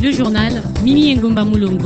Le journal Mimi Ngumba Mulongo.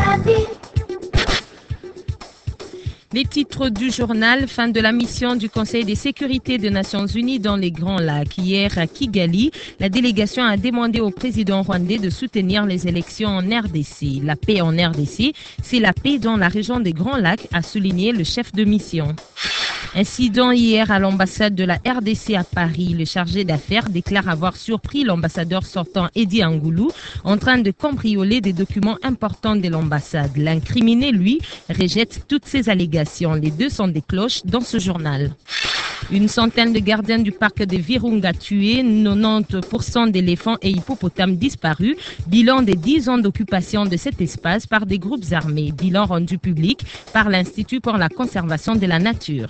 Les titres du journal, fin de la mission du Conseil de sécurité des Nations Unies dans les Grands Lacs. Hier à Kigali, la délégation a demandé au président rwandais de soutenir les élections en RDC. La paix en RDC, c'est la paix dans la région des Grands Lacs, a souligné le chef de mission. Incident hier à l'ambassade de la RDC à Paris. Le chargé d'affaires déclare avoir surpris l'ambassadeur sortant Eddie Angoulou en train de cambrioler des documents importants de l'ambassade. L'incriminé, lui, rejette toutes ces allégations. Les deux sont des cloches dans ce journal. Une centaine de gardiens du parc de Virunga tués, 90% d'éléphants et hippopotames disparus. Bilan des 10 ans d'occupation de cet espace par des groupes armés. Bilan rendu public par l'Institut pour la conservation de la nature.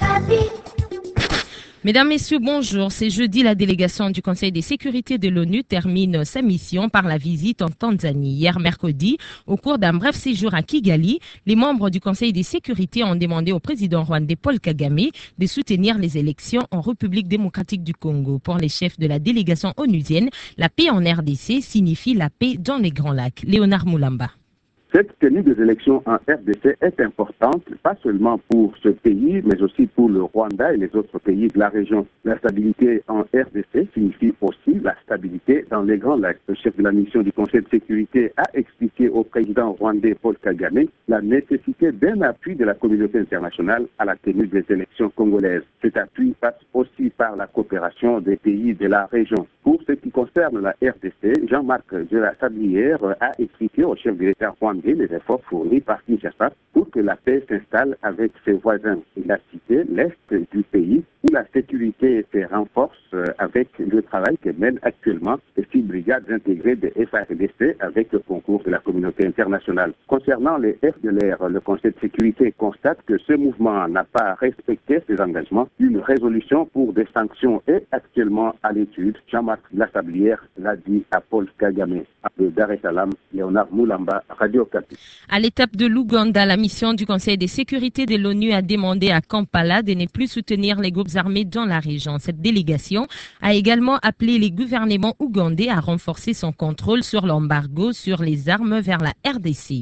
Mesdames, Messieurs, bonjour. C'est jeudi, la délégation du Conseil de sécurité de l'ONU termine sa mission par la visite en Tanzanie. Hier mercredi, au cours d'un bref séjour à Kigali, les membres du Conseil de sécurité ont demandé au président rwandais Paul Kagame de soutenir les élections en République démocratique du Congo. Pour les chefs de la délégation onusienne, la paix en RDC signifie la paix dans les Grands Lacs. Léonard Moulamba. Cette tenue des élections en RDC est importante, pas seulement pour ce pays, mais aussi pour le Rwanda et les autres pays de la région. La stabilité en RDC signifie aussi la stabilité dans les Grands Lacs. Le chef de la mission du Conseil de sécurité a expliqué au président rwandais Paul Kagame la nécessité d'un appui de la communauté internationale à la tenue des élections congolaises. Cet appui passe aussi par la coopération des pays de la région. Pour ce qui concerne la RDC, Jean-Marc de la Sablière a expliqué au chef de l'État rwandais les efforts fournis par Kinshasa pour que la paix s'installe avec ses voisins. Il a cité l'Est du pays où la sécurité se renforce avec le travail que mènent actuellement les 6 brigades intégrées de FARDC avec le concours de la communauté internationale. Concernant les FDLR, le Conseil de sécurité constate que ce mouvement n'a pas respecté ses engagements. Une résolution pour des sanctions est actuellement à l'étude. Jean-Marc Lassablière l'a dit à Paul Kagame. De Dar es Salaam, Léonard Moulamba, Radio Okapi. À l'étape de l'Ouganda, la mission du Conseil de sécurité de l'ONU a demandé à Kampala de ne plus soutenir les groupes armés dans la région. Cette délégation a également appelé les gouvernements ougandais à renforcer son contrôle sur l'embargo sur les armes vers la RDC.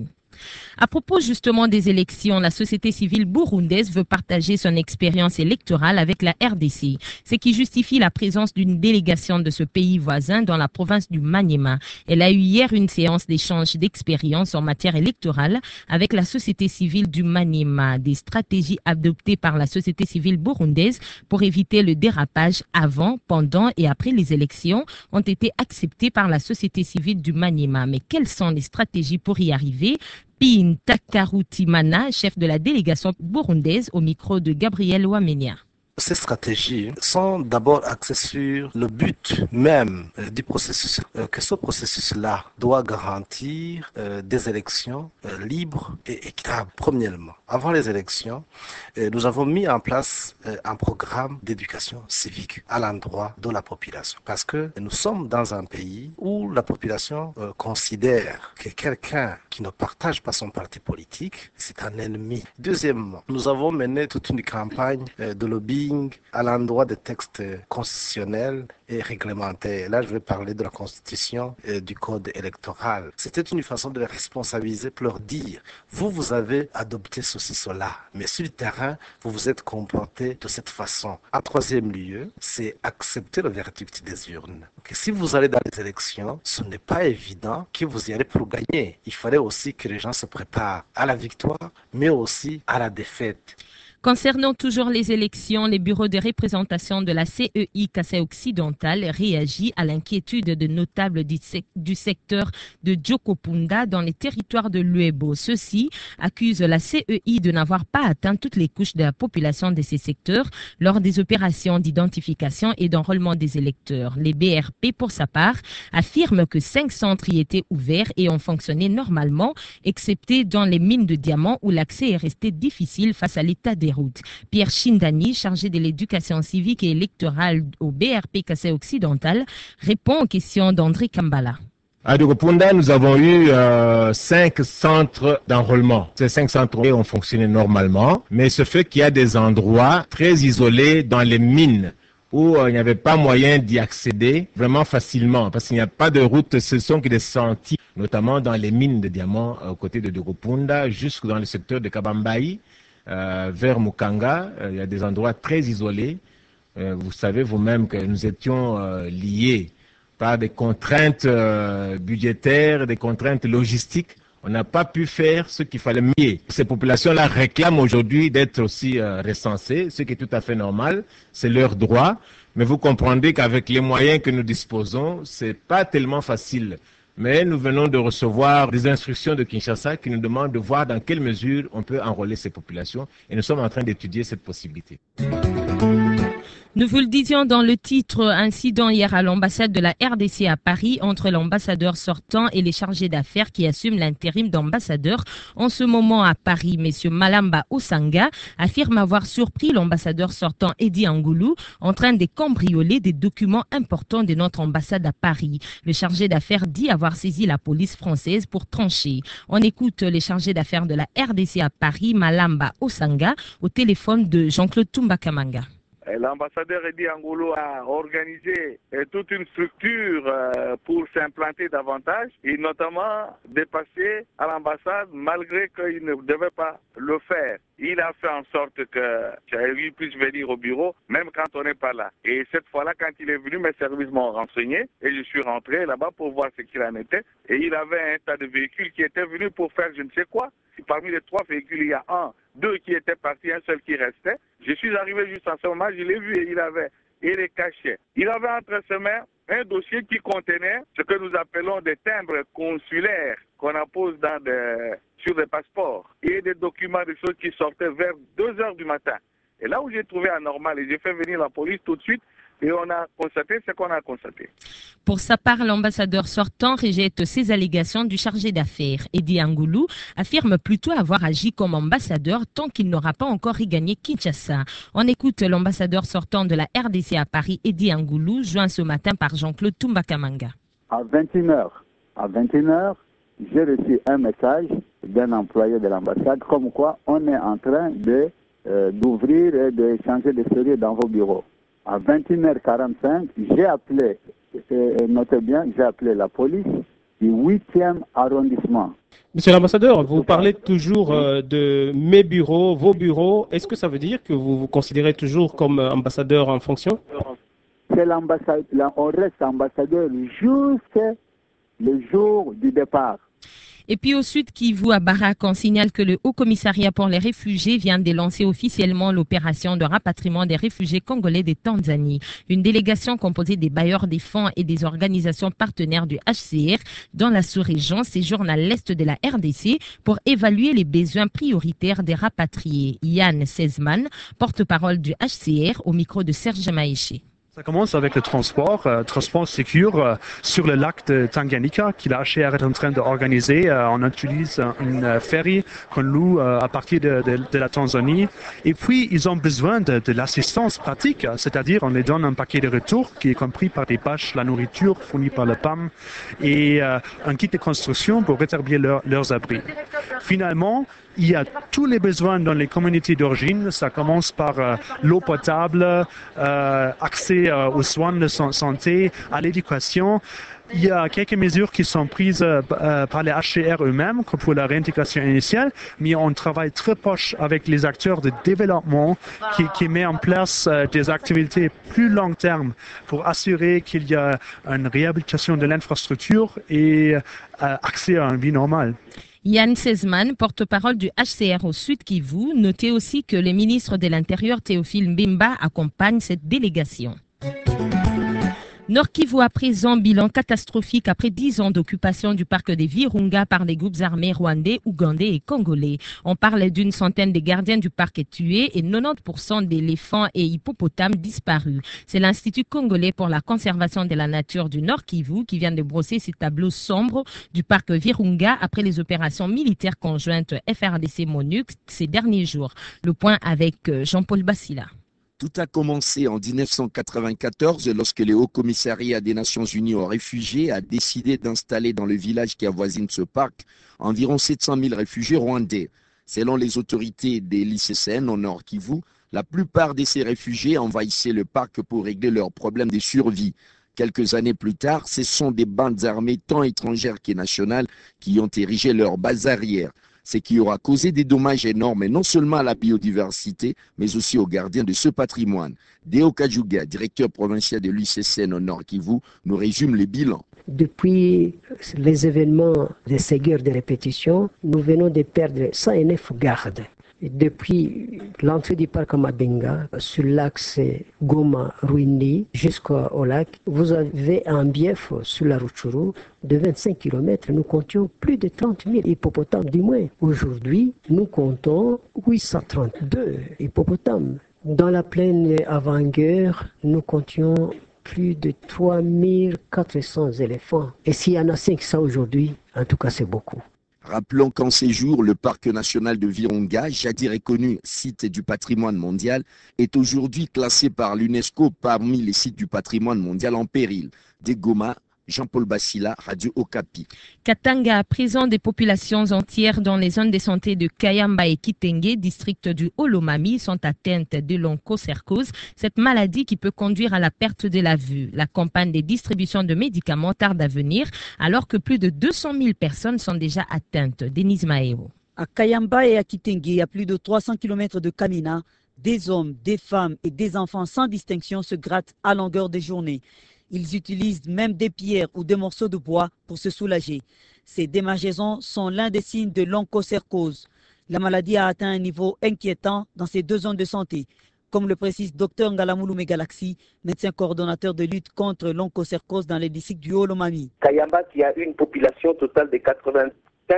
À propos justement des élections, la société civile burundaise veut partager son expérience électorale avec la RDC, ce qui justifie la présence d'une délégation de ce pays voisin dans la province du Maniema. Elle a eu hier une séance d'échange d'expériences en matière électorale avec la société civile du Maniema. Des stratégies adoptées par la société civile burundaise pour éviter le dérapage avant, pendant et après les élections ont été acceptées par la société civile du Maniema. Mais quelles sont les stratégies pour y arriver? Pin Takarutimana, chef de la délégation burundaise, au micro de Gabriel Ouamenia. Ces stratégies sont d'abord axées sur le but même du processus, que ce processus-là doit garantir des élections libres et équitables. Premièrement, avant les élections, nous avons mis en place un programme d'éducation civique à l'endroit de la population. Parce que nous sommes dans un pays où la population considère que quelqu'un qui ne partage pas son parti politique, c'est un ennemi. Deuxièmement, nous avons mené toute une campagne de lobbying à l'endroit des textes constitutionnels et réglementaires. Là, je vais parler de la Constitution et du Code électoral. C'était une façon de les responsabiliser pour leur dire, vous avez adopté ceci, cela, mais sur le terrain, vous vous êtes comporté de cette façon. En troisième lieu, c'est accepter le verdict des urnes. Si vous allez dans les élections, ce n'est pas évident que vous y allez pour gagner. Il fallait aussi que les gens se préparent à la victoire, mais aussi à la défaite. Concernant toujours les élections, les bureaux de représentation de la CEI Kasaï occidental réagit à l'inquiétude de notables du secteur de Djokopunda dans les territoires de Luebo. Ceux-ci accusent la CEI de n'avoir pas atteint toutes les couches de la population de ces secteurs lors des opérations d'identification et d'enrôlement des électeurs. Les BRP, pour sa part, affirment que 5 centres y étaient ouverts et ont fonctionné normalement, excepté dans les mines de diamants où l'accès est resté difficile face à l'état des routes. Pierre Chindani, chargé de l'éducation civique et électorale au BRP Kasaï occidental, répond aux questions d'André Kambala. À Djokopunda, nous avons eu 5 centres d'enrôlement. Ces 5 centres ont fonctionné normalement, mais ce fait qu'il y a des endroits très isolés dans les mines où il n'y avait pas moyen d'y accéder vraiment facilement, parce qu'il n'y a pas de route, ce sont que des sentiers, notamment dans les mines de diamants aux côtés de Dogopunda, jusque dans le secteur de Kabambaï, vers Mukanga. Il y a des endroits très isolés. Vous savez vous-même que nous étions liés par des contraintes budgétaires, des contraintes logistiques. On n'a pas pu faire ce qu'il fallait mieux. Ces populations-là réclament aujourd'hui d'être aussi recensées, ce qui est tout à fait normal, c'est leur droit. Mais vous comprendrez qu'avec les moyens que nous disposons, c'est pas tellement facile. Mais nous venons de recevoir des instructions de Kinshasa qui nous demandent de voir dans quelle mesure on peut enrôler ces populations. Et nous sommes en train d'étudier cette possibilité. Nous vous le disions dans le titre, incident hier à l'ambassade de la RDC à Paris entre l'ambassadeur sortant et les chargés d'affaires qui assument l'intérim d'ambassadeur en ce moment à Paris. Monsieur Malamba Osanga affirme avoir surpris l'ambassadeur sortant Eddie Angoulou en train de cambrioler des documents importants de notre ambassade à Paris. Le chargé d'affaires dit avoir saisi la police française pour trancher. On écoute les chargés d'affaires de la RDC à Paris, Malamba Osanga, au téléphone de Jean-Claude Tumbakamanga. L'ambassadeur Eddie Angoulou a organisé toute une structure pour s'implanter davantage et notamment dépasser à l'ambassade malgré qu'il ne devait pas le faire. Il a fait en sorte que lui puisse venir au bureau même quand on n'est pas là. Et cette fois-là, quand il est venu, mes services m'ont renseigné et je suis rentré là-bas pour voir ce qu'il en était. Et il avait un tas de véhicules qui étaient venus pour faire je ne sais quoi. Parmi les 3 véhicules, il y a 2 qui étaient partis, un seul qui restait. Je suis arrivé juste en ce moment, je l'ai vu et il les cachait. Il avait entre ses mains un dossier qui contenait ce que nous appelons des timbres consulaires qu'on appose sur des passeports et des documents, des choses qui sortaient vers 2 heures du matin. Et là où j'ai trouvé anormal, et j'ai fait venir la police tout de suite, et on a constaté ce qu'on a constaté. Pour sa part, l'ambassadeur sortant rejette ces allégations du chargé d'affaires. Eddie Angoulou affirme plutôt avoir agi comme ambassadeur tant qu'il n'aura pas encore regagné Kinshasa. On écoute l'ambassadeur sortant de la RDC à Paris, Eddie Angoulou, joint ce matin par Jean-Claude Tumbakamanga. À 21h, j'ai reçu un message d'un employé de l'ambassade comme quoi on est en train d'ouvrir et de changer de serrure dans vos bureaux. À 21h45, j'ai appelé, notez bien, j'ai appelé la police du 8e arrondissement. Monsieur l'ambassadeur, vous parlez toujours de mes bureaux, vos bureaux. Est-ce que ça veut dire que vous vous considérez toujours comme ambassadeur en fonction? C'est l'ambassade, on reste ambassadeur jusqu'à le jour du départ. Et puis au sud Kivu, à Barak, on signale que le Haut Commissariat pour les réfugiés vient de lancer officiellement l'opération de rapatriement des réfugiés congolais de Tanzanie. Une délégation composée des bailleurs des fonds et des organisations partenaires du HCR dans la sous-région séjourne à l'est de la RDC pour évaluer les besoins prioritaires des rapatriés. Yann Sezman, porte-parole du HCR, au micro de Serge Maïché. Ça commence avec le transport sécure sur le lac de Tanganyika que la HCR est en train d'organiser. On utilise une ferry qu'on loue à partir de la Tanzanie. Et puis, ils ont besoin de l'assistance pratique, c'est-à-dire on les donne un paquet de retour qui est compris par des bâches, la nourriture fournie par le PAM et un kit de construction pour rétablir leurs abris. Finalement, il y a tous les besoins dans les communautés d'origine. Ça commence par l'eau potable, accès aux soins de santé, à l'éducation. Il y a quelques mesures qui sont prises par les HCR eux-mêmes pour la réintégration initiale, mais on travaille très proche avec les acteurs de développement qui met en place des activités plus long terme pour assurer qu'il y a une réhabilitation de l'infrastructure et accès à une vie normale. Yann Sezman, porte-parole du HCR au Sud Kivu, notait aussi que le ministre de l'Intérieur Théophile Mbemba accompagne cette délégation. Nord Kivu à présent, bilan catastrophique après 10 ans d'occupation du parc des Virunga par les groupes armés rwandais, ougandais et congolais. On parle d'une centaine de gardiens du parc tués et 90% d'éléphants et hippopotames disparus. C'est l'Institut congolais pour la conservation de la nature du Nord Kivu qui vient de brosser ces tableaux sombres du parc Virunga après les opérations militaires conjointes FRDC-MONUC ces derniers jours. Le point avec Jean-Paul Bassila. Tout a commencé en 1994 lorsque le Haut Commissariat des Nations Unies aux réfugiés a décidé d'installer dans le village qui avoisine ce parc environ 700 000 réfugiés rwandais. Selon les autorités des l'ICCN au Nord Kivu, La plupart de ces réfugiés envahissaient le parc pour régler leurs problèmes de survie. Quelques années plus tard, ce sont des bandes armées tant étrangères que nationales qui ont érigé leurs bases arrières, ce qui aura causé des dommages énormes non seulement à la biodiversité, mais aussi aux gardiens de ce patrimoine. Deo Kajuga, directeur provincial de l'UCCN au Nord Kivu, nous résume les bilans. Depuis les événements de ces guerres de répétition, nous venons de perdre 109 gardes. Depuis l'entrée du parc Mabenga, sur l'axe Goma-Ruindi jusqu'au lac, vous avez un bief sur la Rutshuru de 25 km. Nous comptions plus de 30 000 hippopotames du moins. Aujourd'hui, nous comptons 832 hippopotames. Dans la plaine avant-guerre, nous comptions plus de 3400 éléphants. Et s'il y en a 500 aujourd'hui, en tout cas c'est beaucoup. Rappelons qu'en ces jours, le parc national de Virunga, jadis reconnu site du patrimoine mondial, est aujourd'hui classé par l'UNESCO parmi les sites du patrimoine mondial en péril. De Goma, Jean-Paul Bassila, Radio Okapi. Katanga, à présent des populations entières dans les zones de santé de Kayamba et Kitenge, district du Olomami, sont atteintes de l'onchocercose, cette maladie qui peut conduire à la perte de la vue. La campagne de distribution de médicaments tarde à venir, alors que plus de 200 000 personnes sont déjà atteintes. Denise Maeo. À Kayamba et à Kitenge, à plus de 300 km de Kamina, des hommes, des femmes et des enfants sans distinction se grattent à longueur de journée. Ils utilisent même des pierres ou des morceaux de bois pour se soulager. Ces démangeaisons sont l'un des signes de l'onchocercose. La maladie a atteint un niveau inquiétant dans ces deux zones de santé, comme le précise Dr Ngalamulu Megalaxi, médecin coordonnateur de lutte contre l'onchocercose dans les districts du Olomami. Kayamba, qui a une population totale de 95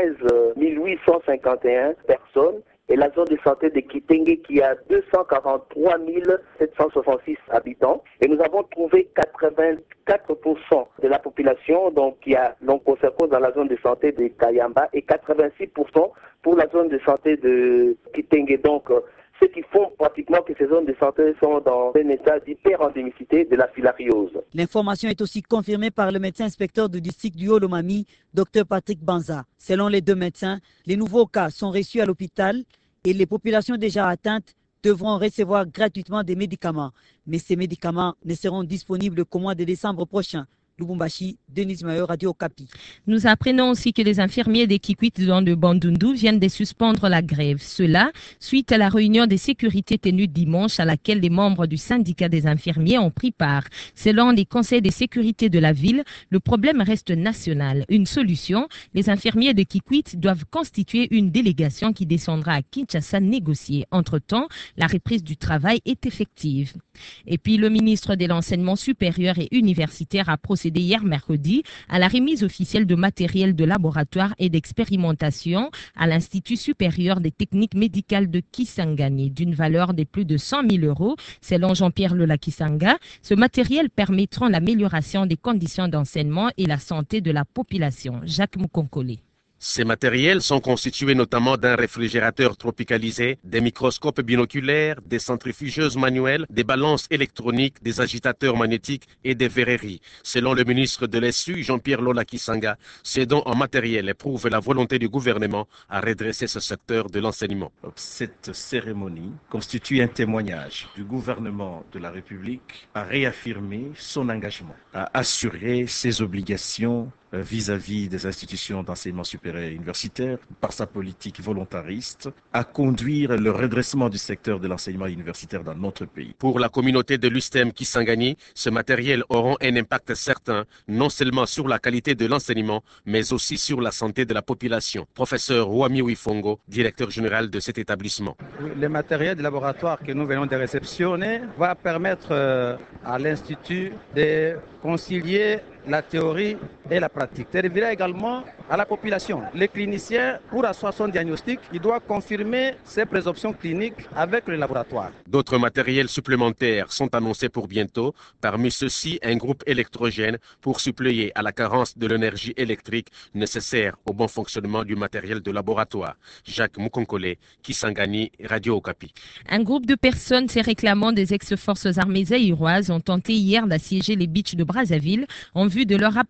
851 personnes, et la zone de santé de Kitenge qui a 243 766 habitants. Et nous avons trouvé 84% de la population donc, qui a l'onchocercose dans la zone de santé de Kayamba et 86% pour la zone de santé de Kitenge. Donc, ce qui font pratiquement que ces zones de santé sont dans un état d'hyperendémicité de la filariose. L'information est aussi confirmée par le médecin inspecteur du district du Olomami, Dr Patrick Banza. Selon les deux médecins, les nouveaux cas sont reçus à l'hôpital et les populations déjà atteintes devront recevoir gratuitement des médicaments. Mais ces médicaments ne seront disponibles qu'au mois de décembre prochain. Lubumbashi, Denise Mayo, Radio Okapi. Nous apprenons aussi que les infirmiers des Kikwit dans le Bandundu viennent de suspendre la grève. Cela suite à la réunion de sécurité tenue dimanche à laquelle les membres du syndicat des infirmiers ont pris part. Selon les conseils de sécurité de la ville, le problème reste national. Une solution, les infirmiers de Kikwit doivent constituer une délégation qui descendra à Kinshasa négocier. Entre-temps, la reprise du travail est effective. Et puis le ministre de l'Enseignement supérieur et universitaire a procédé hier mercredi à la remise officielle de matériel de laboratoire et d'expérimentation à l'Institut supérieur des techniques médicales de Kisangani d'une valeur de plus de 100 000 €. Selon Jean-Pierre Lola-Kisanga, ce matériel permettra l'amélioration des conditions d'enseignement et la santé de la population. Jacques Moukonkole. Ces matériels sont constitués notamment d'un réfrigérateur tropicalisé, des microscopes binoculaires, des centrifugeuses manuelles, des balances électroniques, des agitateurs magnétiques et des verreries. Selon le ministre de l'ESU, Jean-Pierre Lola-Kisanga, ces dons en matériel éprouvent la volonté du gouvernement à redresser ce secteur de l'enseignement. Cette cérémonie constitue un témoignage du gouvernement de la République à réaffirmer son engagement, à assurer ses obligations vis-à-vis des institutions d'enseignement supérieur et universitaire par sa politique volontariste, à conduire le redressement du secteur de l'enseignement universitaire dans notre pays. Pour la communauté de l'USTEM Kisangani, ce matériel aura un impact certain, non seulement sur la qualité de l'enseignement, mais aussi sur la santé de la population. Professeur Wami Wifongo, directeur général de cet établissement. Le matériel de laboratoire que nous venons de réceptionner va permettre à l'Institut de concilier la théorie et la pratique. Servira également à la population. Les cliniciens, pour asseoir son diagnostic, il doit confirmer ses présomptions cliniques avec le laboratoire. D'autres matériels supplémentaires sont annoncés pour bientôt. Parmi ceux-ci, un groupe électrogène pour suppléer à la carence de l'énergie électrique nécessaire au bon fonctionnement du matériel de laboratoire. Jacques Moukonkole, Kisangani, Radio Okapi. Un groupe de personnes se réclamant des ex-forces armées zaïroises ont tenté hier d'assiéger les beaches de Brazzaville en vue de leur rapatriement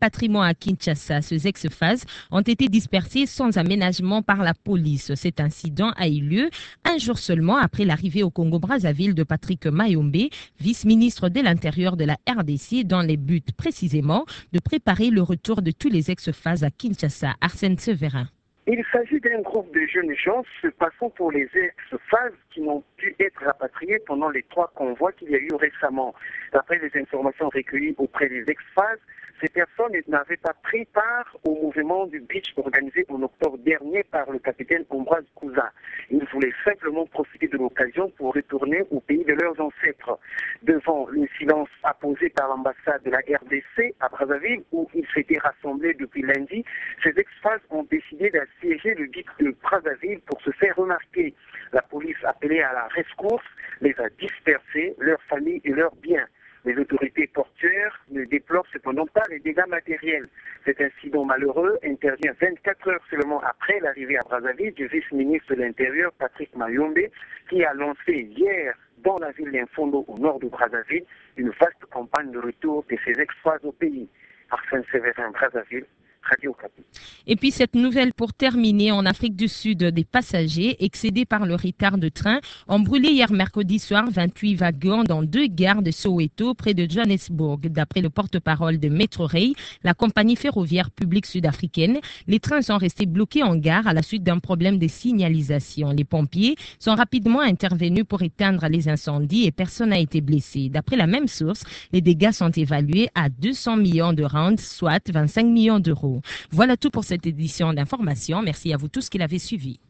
à Kinshasa. Ces ex-phases ont été dispersés sans aménagement par la police. Cet incident a eu lieu un jour seulement après l'arrivée au Congo-Brazzaville de Patrick Mayombe, vice-ministre de l'Intérieur de la RDC, dans les buts précisément de préparer le retour de tous les ex-phases à Kinshasa. Arsène Severin. Il s'agit d'un groupe de jeunes gens se passant pour les ex-phases qui n'ont pu être rapatriés pendant les 3 convois qu'il y a eu récemment. D'après les informations recueillies auprès des ex-phases, ces personnes n'avaient pas pris part au mouvement du beach organisé en octobre dernier par le capitaine Ambroise Kouza. Ils voulaient simplement profiter de l'occasion pour retourner au pays de leurs ancêtres. Devant le silence apposé par l'ambassade de la RDC à Brazzaville, où ils s'étaient rassemblés depuis lundi, ces ex-phases ont décidé d'assiéger le guide de Brazzaville pour se faire remarquer. La police appelée à la rescousse les a dispersés, leurs familles et leurs biens. Les autorités portuaires ne déplorent cependant pas les dégâts matériels. Cet incident malheureux intervient 24 heures seulement après l'arrivée à Brazzaville du vice-ministre de l'Intérieur Patrick Mayombe, qui a lancé hier dans la ville d'Infondo au nord de Brazzaville une vaste campagne de retour de ses ex-phases au pays. Arsène Severin, Brazzaville. Radio Okapi. Et puis cette nouvelle pour terminer, en Afrique du Sud, des passagers excédés par le retard de train ont brûlé hier mercredi soir 28 wagons dans 2 gares de Soweto près de Johannesburg. D'après le porte-parole de Metrorail, la compagnie ferroviaire publique sud-africaine, les trains sont restés bloqués en gare à la suite d'un problème de signalisation. Les pompiers sont rapidement intervenus pour éteindre les incendies et personne n'a été blessé. D'après la même source, les dégâts sont évalués à 200 millions de rands, soit 25 millions d'euros. Voilà tout pour cette édition d'information. Merci à vous tous qui l'avez suivi.